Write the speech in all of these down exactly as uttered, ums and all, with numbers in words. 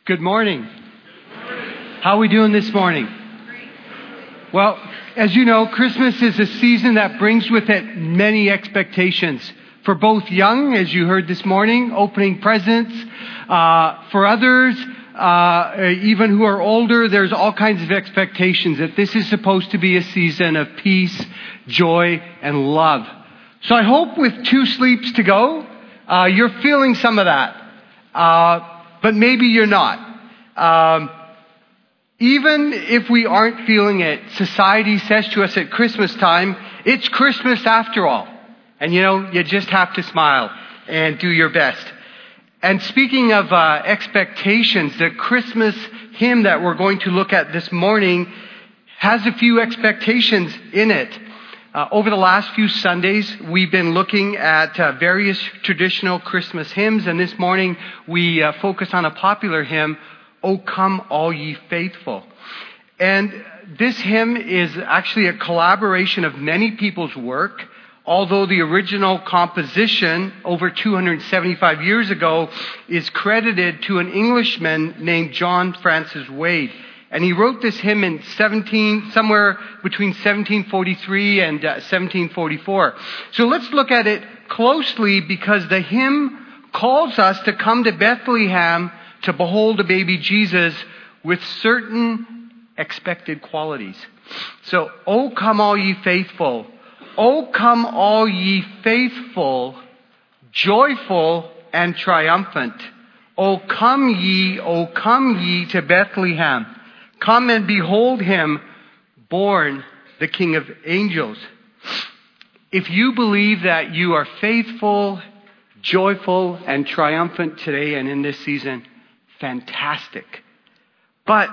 Good morning. How are we doing this morning? Well, as you know, Christmas is a season that brings with it many expectations. For both young, as you heard this morning, opening presents. Uh, for others, uh, even who are older, there's all kinds of expectations that this is supposed to be a season of peace, joy, and love. So I hope with two sleeps to go, uh, you're feeling some of that. Uh, But maybe you're not. Um, even if we aren't feeling it, society says to us at Christmas time, it's Christmas after all. And you know, you just have to smile and do your best. And speaking of uh, expectations, the Christmas hymn that we're going to look at this morning has a few expectations in it. Uh, over the last few Sundays, we've been looking at uh, various traditional Christmas hymns, and this morning we uh, focus on a popular hymn, O Come All Ye Faithful. And this hymn is actually a collaboration of many people's work, although the original composition over two hundred seventy-five years ago is credited to an Englishman named John Francis Wade. And he wrote this hymn in seventeen, somewhere between seventeen forty-three and uh, seventeen forty-four. So let's look at it closely because the hymn calls us to come to Bethlehem to behold a baby Jesus with certain expected qualities. So, O come all ye faithful. O come all ye faithful, joyful and triumphant. O come ye, O come ye to Bethlehem. Come and behold him, born the King of angels. If you believe that you are faithful, joyful, and triumphant today and in this season, fantastic. But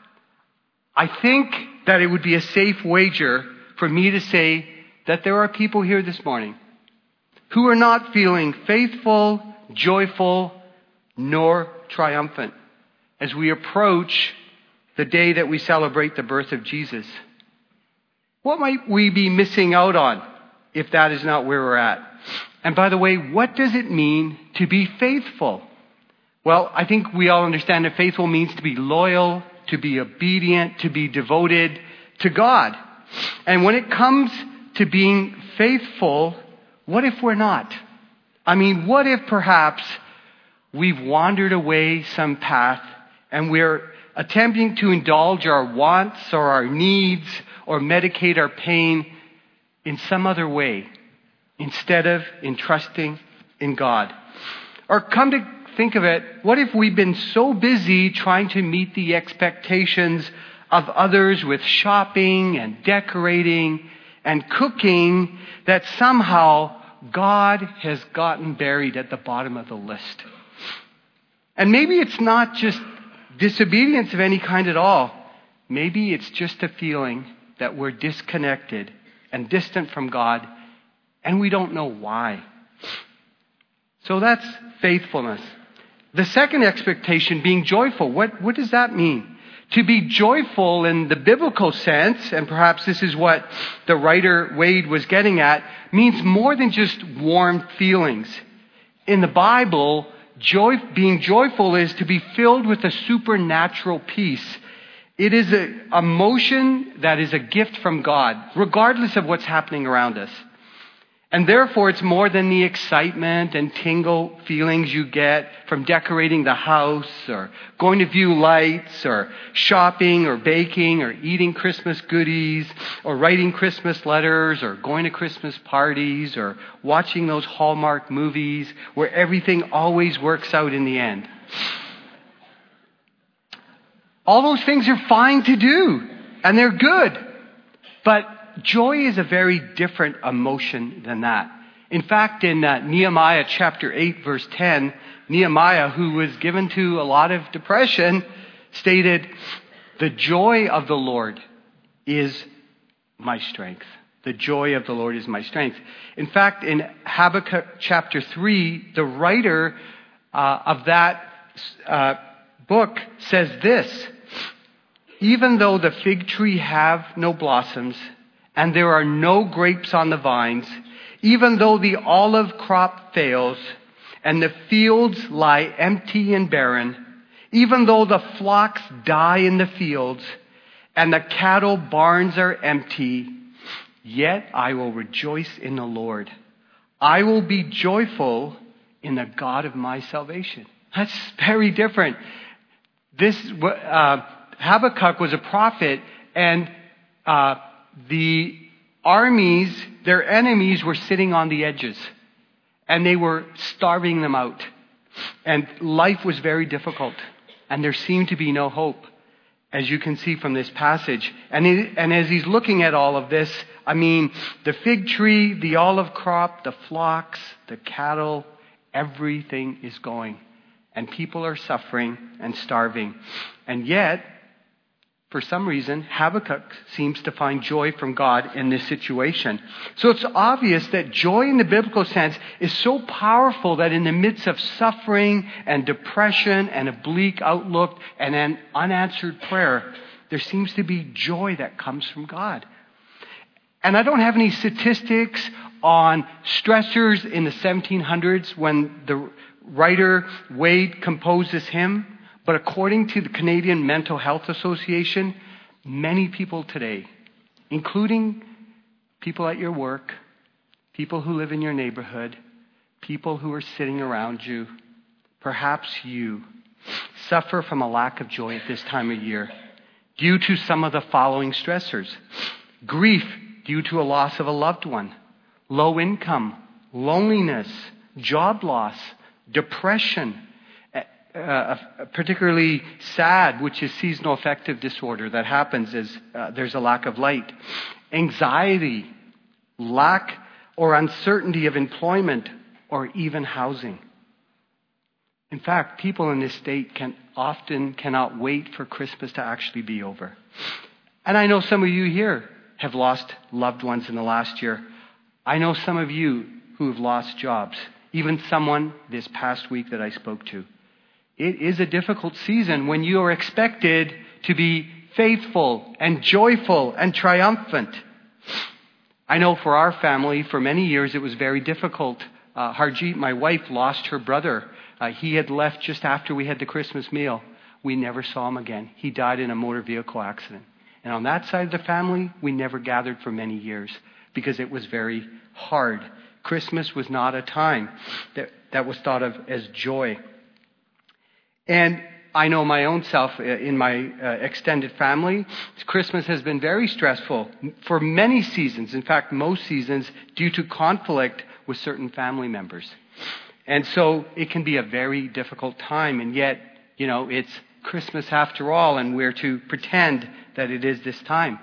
I think that it would be a safe wager for me to say that there are people here this morning who are not feeling faithful, joyful, nor triumphant as we approach the day that we celebrate the birth of Jesus. What might we be missing out on if that is not where we're at? And by the way, what does it mean to be faithful? Well, I think we all understand that faithful means to be loyal, to be obedient, to be devoted to God. And when it comes to being faithful, what if we're not? I mean, what if perhaps we've wandered away some path and we're attempting to indulge our wants or our needs or medicate our pain in some other way instead of entrusting in God? Or come to think of it, what if we've been so busy trying to meet the expectations of others with shopping and decorating and cooking that somehow God has gotten buried at the bottom of the list? And maybe it's not just disobedience of any kind at all. Maybe it's just a feeling that we're disconnected and distant from God, and we don't know why. So that's faithfulness. The second expectation, being joyful. What, what does that mean? To be joyful in the biblical sense, and perhaps this is what the writer Wade was getting at, means more than just warm feelings. In the Bible, Joy, being joyful is to be filled with a supernatural peace. It is an emotion that is a gift from God, regardless of what's happening around us. And therefore, it's more than the excitement and tingle feelings you get from decorating the house or going to view lights or shopping or baking or eating Christmas goodies or writing Christmas letters or going to Christmas parties or watching those Hallmark movies where everything always works out in the end. All those things are fine to do and they're good. But joy is a very different emotion than that. In fact, in uh, Nehemiah chapter eight, verse ten, Nehemiah, who was given to a lot of depression, stated, "The joy of the Lord is my strength." The joy of the Lord is my strength. In fact, in Habakkuk chapter three, the writer uh, of that uh, book says this, "Even though the fig tree have no blossoms, and there are no grapes on the vines, even though the olive crop fails, and the fields lie empty and barren, Even though the flocks die in the fields and the cattle barns are empty, yet I will rejoice in the Lord. I will be joyful in the God of my salvation. That's very different. This uh, Habakkuk was a prophet, and uh, the armies, their enemies, were sitting on the edges, and they were starving them out. And life was very difficult, and there seemed to be no hope, as you can see from this passage. And, it, and as he's looking at all of this, I mean, the fig tree, the olive crop, the flocks, the cattle, everything is going. And people are suffering and starving. And yet, for some reason, Habakkuk seems to find joy from God in this situation. So it's obvious that joy in the biblical sense is so powerful that in the midst of suffering and depression and a bleak outlook and an unanswered prayer, there seems to be joy that comes from God. And I don't have any statistics on stressors in the seventeen hundreds when the writer Wade composed this hymn. But according to the Canadian Mental Health Association, many people today, including people at your work, people who live in your neighborhood, people who are sitting around you, perhaps you, suffer from a lack of joy at this time of year due to some of the following stressors. Grief due to a loss of a loved one, low income, loneliness, job loss, depression, Uh, particularly sad, which is seasonal affective disorder that happens as uh, there's a lack of light. Anxiety, lack or uncertainty of employment, or even housing. In fact, people in this state can often cannot wait for Christmas to actually be over. And I know some of you here have lost loved ones in the last year. I know some of you who have lost jobs, even someone this past week that I spoke to. It is a difficult season when you are expected to be faithful and joyful and triumphant. I know for our family, for many years, it was very difficult. Uh, Harjeet, my wife, lost her brother. Uh, he had left just after we had the Christmas meal. We never saw him again. He died in a motor vehicle accident. And on that side of the family, we never gathered for many years because it was very hard. Christmas was not a time that, that was thought of as joy. And I know my own self in my uh, extended family, Christmas has been very stressful for many seasons. In fact, most seasons due to conflict with certain family members. And so it can be a very difficult time. And yet, you know, it's Christmas after all, and we're to pretend that it is this time.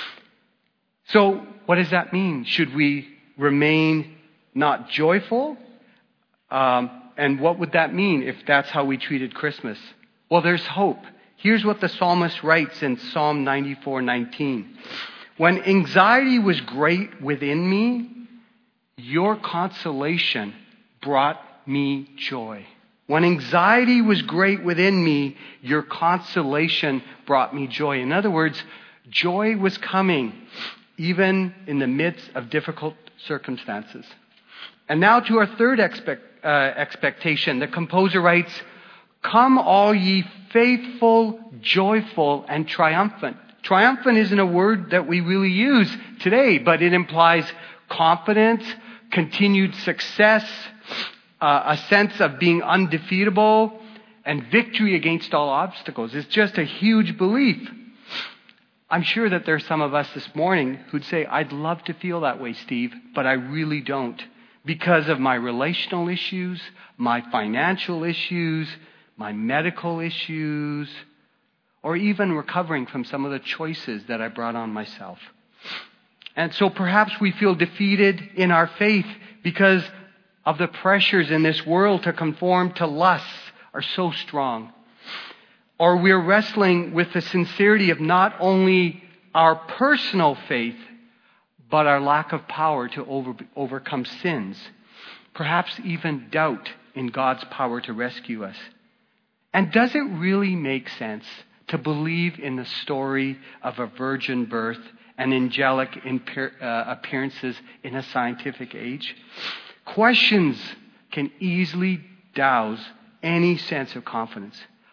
So what does that mean? Should we remain not joyful? Um, And what would that mean if that's how we treated Christmas? Well, there's hope. Here's what the psalmist writes in Psalm ninety-four nineteen. When anxiety was great within me, your consolation brought me joy. When anxiety was great within me, your consolation brought me joy. In other words, joy was coming even in the midst of difficult circumstances. And now to our third expect, uh, expectation. The composer writes, "Come all ye faithful, joyful, and triumphant." Triumphant isn't a word that we really use today, but it implies confidence, continued success, uh, a sense of being undefeatable, and victory against all obstacles. It's just a huge belief. I'm sure that there's some of us this morning who'd say, "I'd love to feel that way, Steve, but I really don't. Because of my relational issues, my financial issues, my medical issues, or even recovering from some of the choices that I brought on myself." And so perhaps we feel defeated in our faith because of the pressures in this world to conform to lusts are so strong. Or we're wrestling with the sincerity of not only our personal faith, but our lack of power to over, overcome sins. Perhaps even doubt in God's power to rescue us. And does it really make sense to believe in the story of a virgin birth and angelic imper- uh, appearances in a scientific age? Questions can easily douse any sense of confidence.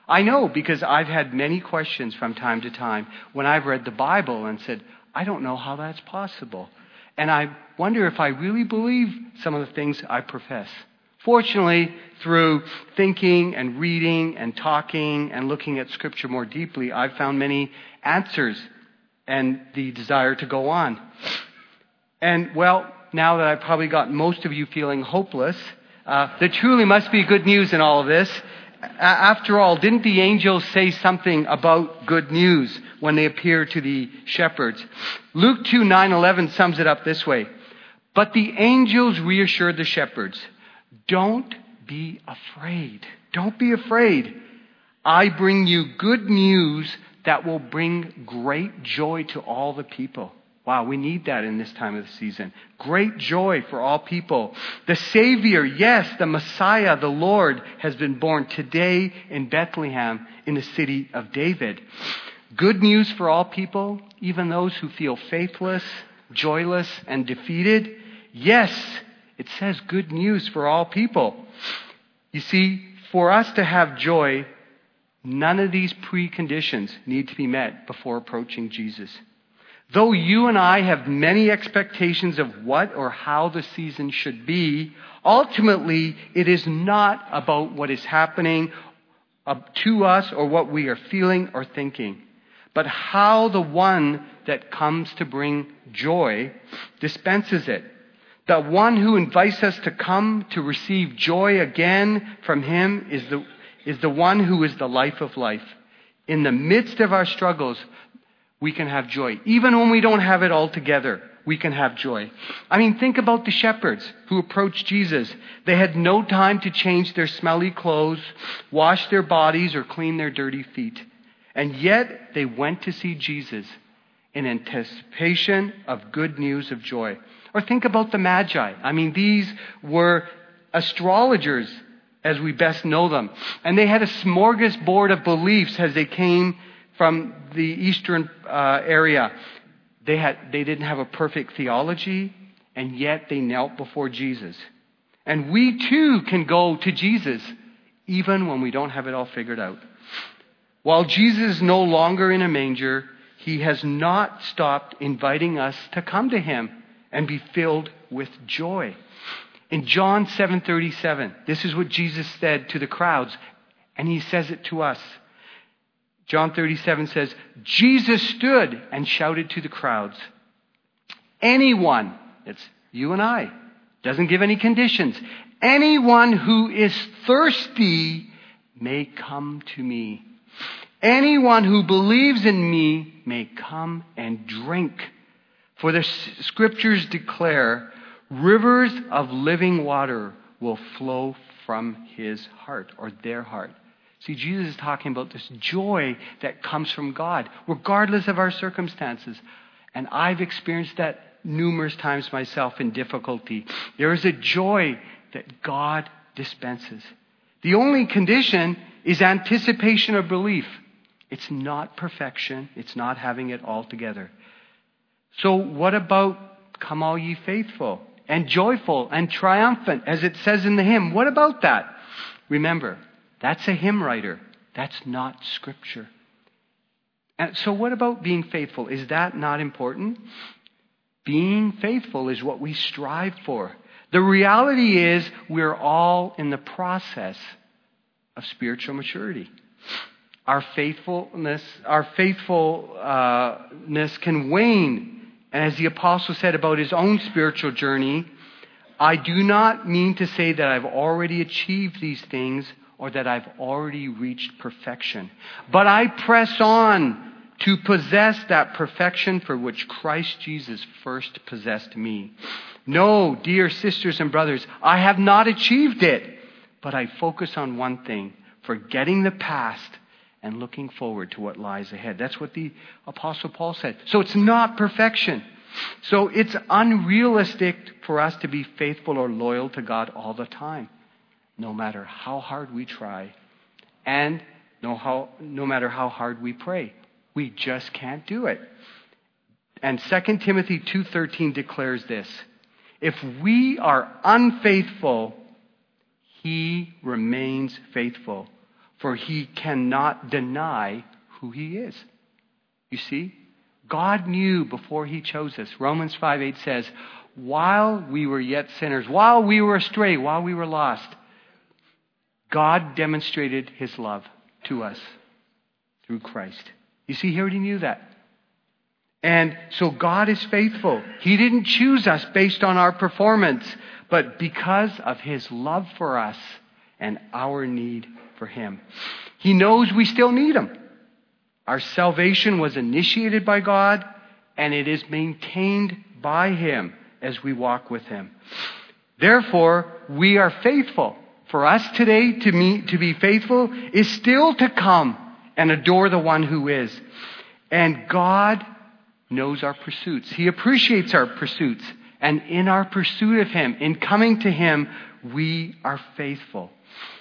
I know because I've had many questions from time to time when I've read the Bible and said, I don't know how that's possible. And I wonder if I really believe some of the things I profess. Fortunately, through thinking and reading and talking and looking at Scripture more deeply, I've found many answers and the desire to go on. And, well, now that I've probably got most of you feeling hopeless, uh, there truly must be good news in all of this. A- after all, didn't the angels say something about good news when they appeared to the shepherds? Luke two, nine, eleven sums it up this way. But the angels reassured the shepherds, don't be afraid. Don't be afraid. I bring you good news that will bring great joy to all the people. Wow, we need that in this time of the season. Great joy for all people. The Savior, yes, the Messiah, the Lord, has been born today in Bethlehem in the city of David. Good news for all people, even those who feel faithless, joyless, and defeated. Yes, it says good news for all people. You see, for us to have joy, none of these preconditions need to be met before approaching Jesus. Though you and I have many expectations of what or how the season should be, ultimately it is not about what is happening to us or what we are feeling or thinking, but how the one that comes to bring joy dispenses it. The one who invites us to come to receive joy again from him is the, is the one who is the life of life. In the midst of our struggles, we can have joy. Even when we don't have it all together, we can have joy. I mean, think about the shepherds who approached Jesus. They had no time to change their smelly clothes, wash their bodies, or clean their dirty feet. And yet, they went to see Jesus in anticipation of good news of joy. Or think about the Magi. I mean, these were astrologers, as we best know them. And they had a smorgasbord of beliefs as they came from the eastern uh, area. They had, they didn't have a perfect theology, and yet they knelt before Jesus. And we too can go to Jesus, even when we don't have it all figured out. While Jesus is no longer in a manger, he has not stopped inviting us to come to him and be filled with joy. In John seven thirty-seven, this is what Jesus said to the crowds, and he says it to us. John thirty-seven says, Jesus stood and shouted to the crowds, anyone, it's you and I, doesn't give any conditions, anyone who is thirsty may come to me. Anyone who believes in me may come and drink. For the scriptures declare, rivers of living water will flow from his heart or their heart. See, Jesus is talking about this joy that comes from God, regardless of our circumstances. And I've experienced that numerous times myself in difficulty. There is a joy that God dispenses. The only condition is anticipation of belief. It's not perfection. It's not having it all together. So what about come all ye faithful and joyful and triumphant, as it says in the hymn? What about that? Remember, that's a hymn writer. That's not Scripture. And so what about being faithful? Is that not important? Being faithful is what we strive for. The reality is we're all in the process of spiritual maturity. Our faithfulness, our faithfulness can wane. And as the apostle said about his own spiritual journey, I do not mean to say that I've already achieved these things or that I've already reached perfection. But I press on to possess that perfection for which Christ Jesus first possessed me. No, dear sisters and brothers, I have not achieved it, but I focus on one thing, forgetting the past and looking forward to what lies ahead. That's what the Apostle Paul said. So it's not perfection. So it's unrealistic for us to be faithful or loyal to God all the time, no matter how hard we try and no, how, no matter how hard we pray. We just can't do it. And Second Timothy two thirteen declares this. If we are unfaithful, he remains faithful. for he cannot deny who he is. You see, God knew before he chose us. Romans five eight says, while we were yet sinners, while we were astray, while we were lost, God demonstrated his love to us through Christ. You see, he already knew that. And so God is faithful. He didn't choose us based on our performance, but because of his love for us and our need for him. He knows we still need him. Our salvation was initiated by God, and it is maintained by him as we walk with him. Therefore, we are faithful. For us today to meet, to be faithful is still to come and adore the one who is. And God knows our pursuits. He appreciates our pursuits. And in our pursuit of him, in coming to him, we are faithful.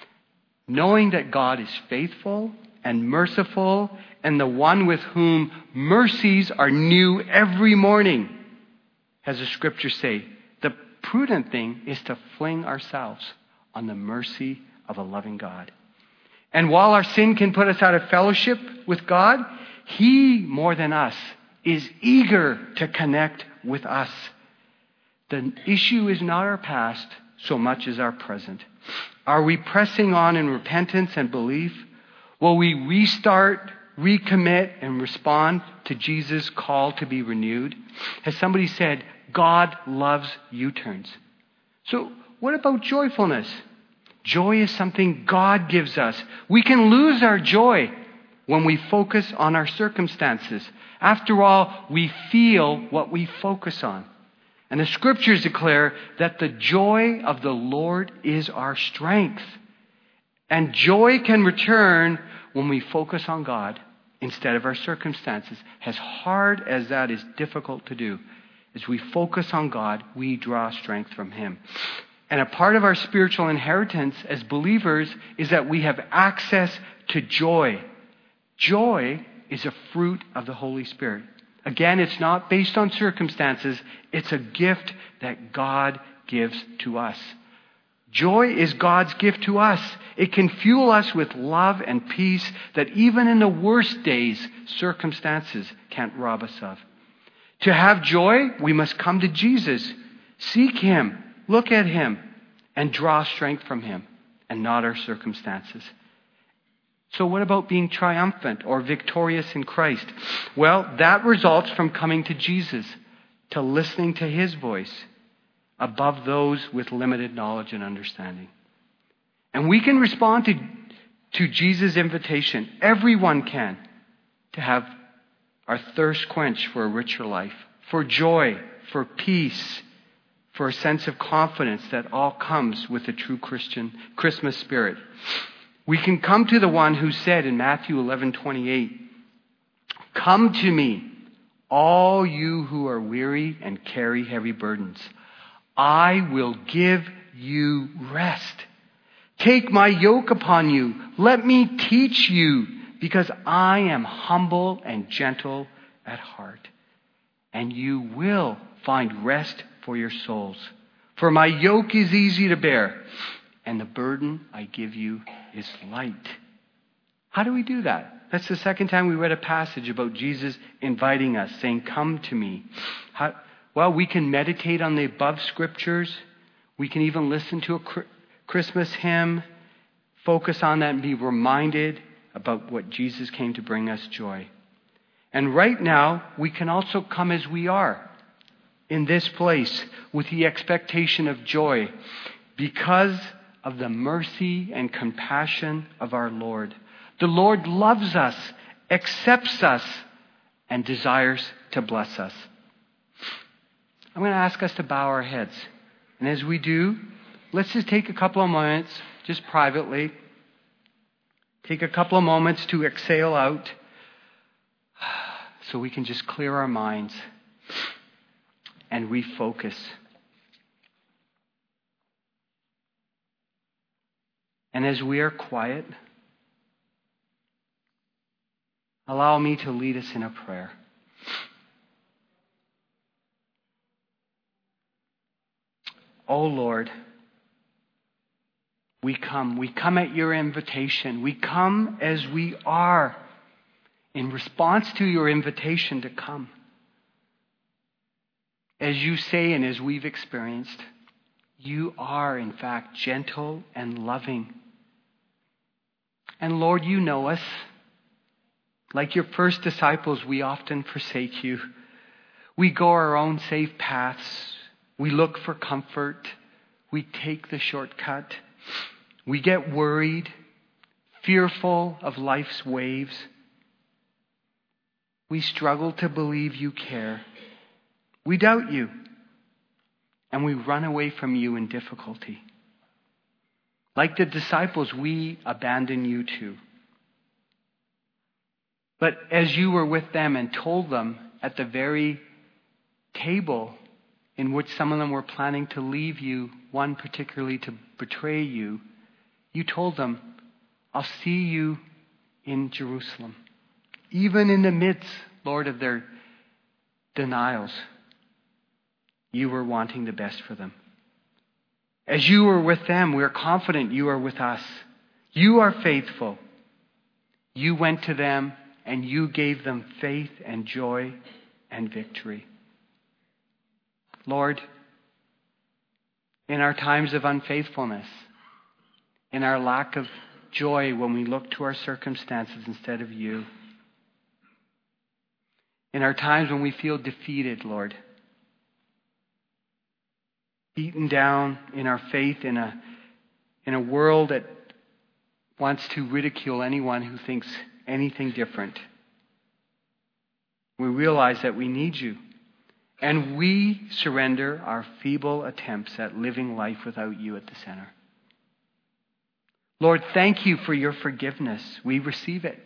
Knowing that God is faithful and merciful and the one with whom mercies are new every morning. As the scriptures say, the prudent thing is to fling ourselves on the mercy of a loving God. And while our sin can put us out of fellowship with God, he, more than us, is eager to connect with us. The issue is not our past so much as our present. Are we pressing on in repentance and belief? Will we restart, recommit, and respond to Jesus' call to be renewed? As somebody said, God loves U-turns. So what about joyfulness? Joy is something God gives us. We can lose our joy when we focus on our circumstances. After all, we feel what we focus on. And the scriptures declare that the joy of the Lord is our strength. And joy can return when we focus on God instead of our circumstances. As hard as that is difficult to do, as we focus on God, we draw strength from him. And a part of our spiritual inheritance as believers is that we have access to joy. Joy is a fruit of the Holy Spirit. Again, it's not based on circumstances. It's a gift that God gives to us. Joy is God's gift to us. It can fuel us with love and peace that even in the worst days, circumstances can't rob us of. To have joy, we must come to Jesus. Seek him, look at him, and draw strength from him, and not our circumstances. So what about being triumphant or victorious in Christ? Well, that results from coming to Jesus, to listening to his voice above those with limited knowledge and understanding. And we can respond to, to Jesus' invitation. Everyone can, to have our thirst quenched for a richer life, for joy, for peace, for a sense of confidence that all comes with the true Christian Christmas spirit. We can come to the one who said in Matthew eleven twenty-eight, "Come to me, all you who are weary and carry heavy burdens. I will give you rest. Take my yoke upon you. Let me teach you, because I am humble and gentle at heart. And you will find rest for your souls. For my yoke is easy to bear, and the burden I give you is light." How do we do that? That's the second time we read a passage about Jesus inviting us, saying, "Come to me." How, well, we can meditate on the above scriptures. We can even listen to a Christmas hymn, focus on that and be reminded about what Jesus came to bring us joy. And right now, we can also come as we are in this place with the expectation of joy because of the mercy and compassion of our Lord. The Lord loves us, accepts us, and desires to bless us. I'm going to ask us to bow our heads. And as we do, let's just take a couple of moments, just privately. Take a couple of moments to exhale out so we can just clear our minds and refocus. And as we are quiet, allow me to lead us in a prayer. O Lord, We come. We come at your invitation. We come as we are in response to your invitation to come. As you say and as we've experienced, you are in fact gentle and loving. And Lord, you know us. Like your first disciples, we often forsake you. We go our own safe paths. We look for comfort. We take the shortcut. We get worried, fearful of life's waves. We struggle to believe you care. We doubt you. And we run away from you in difficulty. Like the disciples, we abandon you too. But as you were with them and told them at the very table in which some of them were planning to leave you, one particularly to betray you, you told them, I'll see you in Jerusalem. Even in the midst, Lord, of their denials, you were wanting the best for them. As you were with them, we are confident you are with us. You are faithful. You went to them and you gave them faith and joy and victory. Lord, in our times of unfaithfulness, in our lack of joy when we look to our circumstances instead of you, in our times when we feel defeated, Lord, beaten down in our faith in a, in a world that wants to ridicule anyone who thinks anything different, we realize that we need you. And we surrender our feeble attempts at living life without you at the center. Lord, thank you for your forgiveness. We receive it.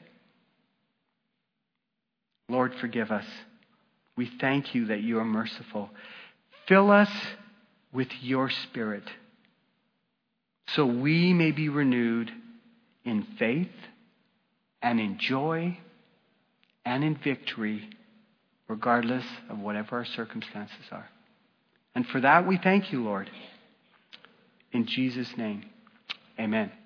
Lord, forgive us. We thank you that you are merciful. Fill us with your Spirit so we may be renewed in faith and in joy and in victory, regardless of whatever our circumstances are. And for that we thank you, Lord. In Jesus' name, amen.